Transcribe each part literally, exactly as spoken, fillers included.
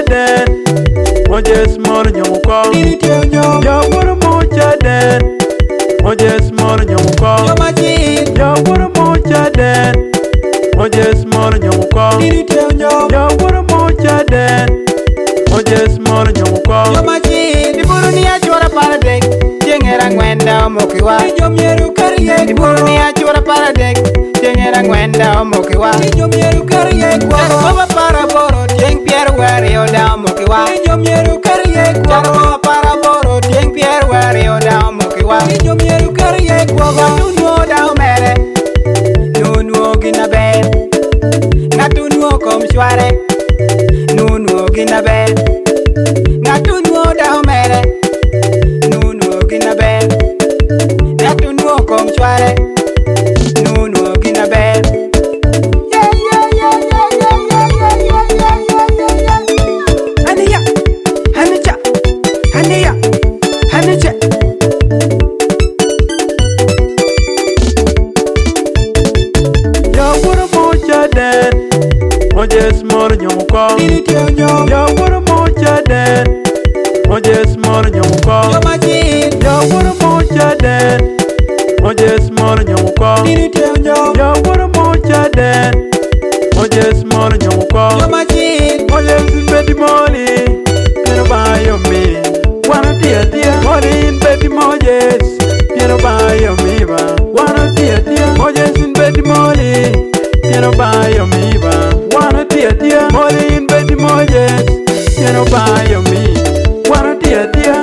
den Mojes mor nyomuko Jawuro mocha den Mojes mor nyomuko Jawuro mocha den Mojes mor nyomuko Jawuro mocha den Mojes mor nyomuko Iburu ni achora paradek Jengera ngwenda omokiwa Iburu ni achora paradek Jengera ngwenda omokiwa Baba para boro Jeng Pierre wari oda omokiwa Baba para boro Jeng Pierre wari oda omokiwa Ngatunuo da omere Nunuo gina ben Ngatunuo komshware Nunuo gina ben Ngatunuo da omere Nunuo gina ben Ngatunuo komshware Nunuo gina ben Yeah yeah yeah yeah yeah yeah yeah yeah yeah yeah yeah Haniya Hanicha Haniya Hanicha Jawuro mocha den Mojes mor nyomuko Jawuro mocha den Mojes mor nyomuko Jawuro mocha den Mojes mor nyomuko Jawuro mocha den Mojes mor nyomuko Mojes beti moli Piero bayo mi Wano tia tia Moli in beti mojes Piero bayo mi ba Wano tia tia Mojes in beti moli Piero bayo mi ba Wano tia tia Moli in beti mojes Piero bayo mi Wano tia tia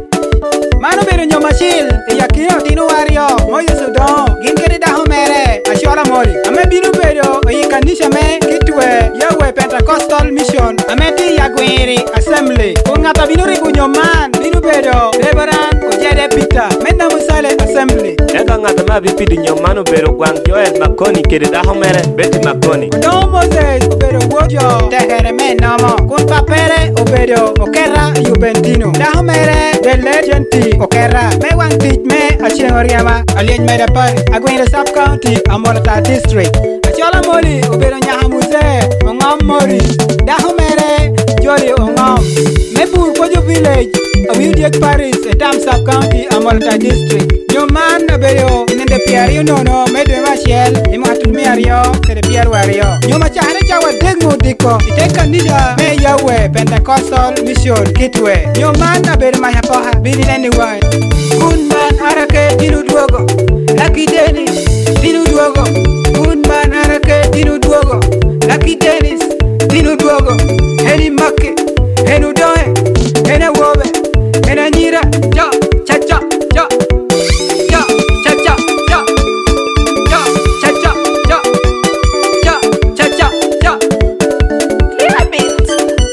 Mano bero nyoma shil Ya kiyo tinu wario Moyo sudo Gin kiri daho mere Ashwara mori Ame binu bero Oyi kanisha me Kitwe Yawe Pentecostal Mission Ame ti Yagwiri Assembly Kungata binu ribu nyoman Binu bero Reverend Ojede Peter Menda Musale Assembly Eka ngata mabi pidi nyomano bero gwang Joel Makoni kiri daho mere Betty Makoni No Moses Obero Wojo Tehere me nomo Kun papere Obero Okera Juventino Daho mere The Legenti Okera Me wang teach me Achien Oriama Alien me de pari Agwere Sub County Amolata District Achola Moli Obero Nyaha Muse Ongom Mori Daho mere Joli Ongom Mebu Kojo Village Awidiek Paris Etam Sub County Amolata District Nyoman Obero Inende Piario Nono Medwe Mashel Imo Atumi Ario Kede Piaru Ario Nyoma Chahane Chawa Degmo Diko Iteka Nisha Me Yawe Pentecostal Mission Kitwe Nyoman Obero Mahapoha Bini Anyway Kunman Arake Dinu Duogo Lucky Dennis Dinu Duogo Kunman Arake Dinu Duogo Lucky Dennis Dinu Duogo Heni Make Henu Doe Hena Wobe Hena Nyira Ja Cha Cha Ja Ja Cha Cha Ja Ja Cha Cha Ja Ja Cha Cha Ja Clear beat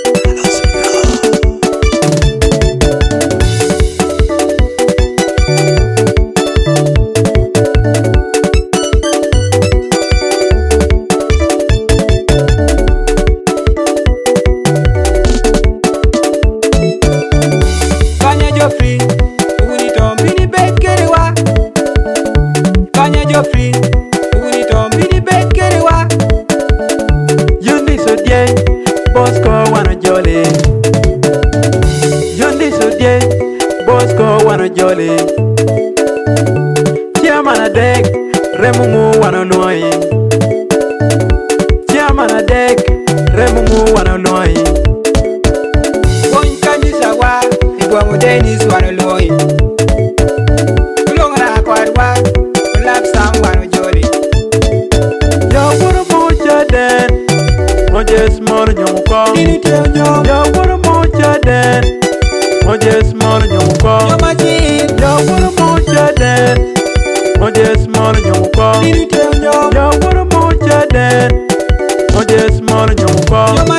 Kanya Joffrey Uni Tom Bini Bekerewa Kanya Joffrey Uni Tom Bini Bekerewa Yundi so die Bosco wana jolly Yundi so die Bosco wana jolly Chiamana dek Remungu wana noi Chiamana dek Remungu wana noi Won kanisa wa Igwamu Dennis wana loi Kulongana akwadwa Ulap Sam wana joli Jawuro mocha den Mojes mor nyomuko Jawuro mocha den Mojes mor nyomuko Jawuro mocha den Mojes mor nyomuko Jawuro mocha den Mojes mor nyomuko